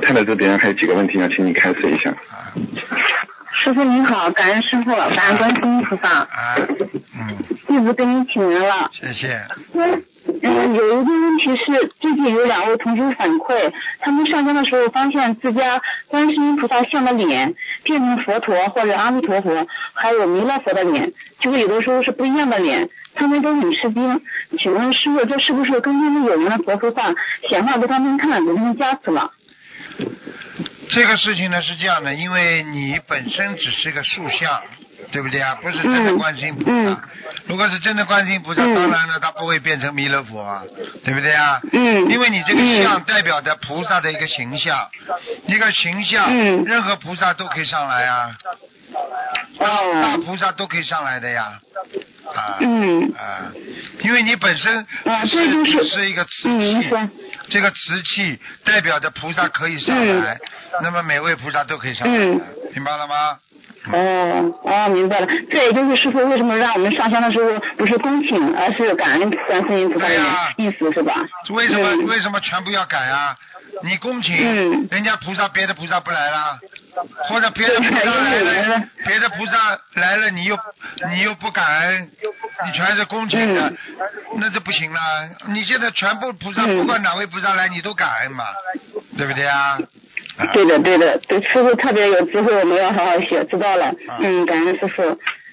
太太这边还有几个问题要请你开示一下。 师傅您好，感恩师傅，感恩观世音菩萨。弟子跟您请来了。 谢谢。 有一个问题是，最近有2位同学反馈，他们上香的时候发现自家观世音菩萨像的脸变成佛陀或者阿弥陀佛，还有弥勒佛的脸，就是有的时候是不一样的脸，他们都很吃惊。请问师傅，这是不是跟他们有缘的佛菩萨显化给他们看，给他们加持了？ 这个事情呢是这样的，因为你本身只是个塑像，对不对啊？不是真的观世音菩萨。如果是真的观世音菩萨，当然了，他不会变成弥勒佛啊，对不对啊？因为你这个像代表的菩萨的一个形象，一个形象，任何菩萨都可以上来啊，大菩萨都可以上来的呀。因为你本身只是一个瓷器，这个瓷器代表着菩萨可以上来，那么每位菩萨都可以上来，明白了吗？ 明白了。这也就是师傅为什么让我们上香的时候不是恭请，而是感恩观世音菩萨的意思，是吧？ 为什么全部要改啊？你恭请，人家菩萨别的菩萨不来了，或者别的菩萨来了，别的菩萨来了，你又不感恩，你全是恭请的，那就不行了。你现在全部菩萨，不管哪位菩萨来，你都感恩嘛，对不对啊？ 对的，对师傅特别有智慧，我们要好好学，知道了。感恩师傅。